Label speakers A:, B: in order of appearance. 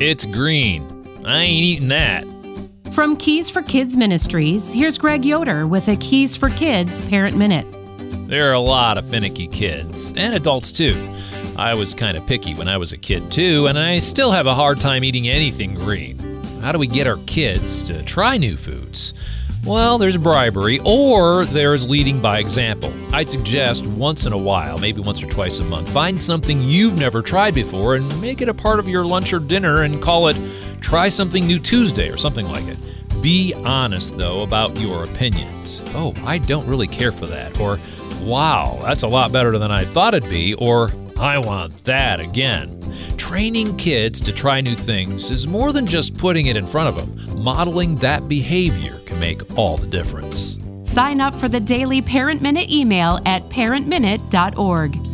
A: It's green. I ain't eating that.
B: From Keys for Kids Ministries, here's Greg Yoder with a Keys for Kids Parent Minute.
A: There are a lot of finicky kids, and adults too. I was kind of picky when I was a kid too, and I still have a hard time eating anything green. How do we get our kids to try new foods? Well, there's bribery, or there's leading by example. I'd suggest once in a while, maybe once or twice a month, find something you've never tried before and make it a part of your lunch or dinner and call it Try Something New Tuesday or something like it. Be honest, though, about your opinions. Oh, I don't really care for that. Or, wow, that's a lot better than I thought it'd be. Or, I want that again. Training kids to try new things is more than just putting it in front of them. Modeling that behavior can make all the difference.
B: Sign up for the daily Parent Minute email at parentminute.org.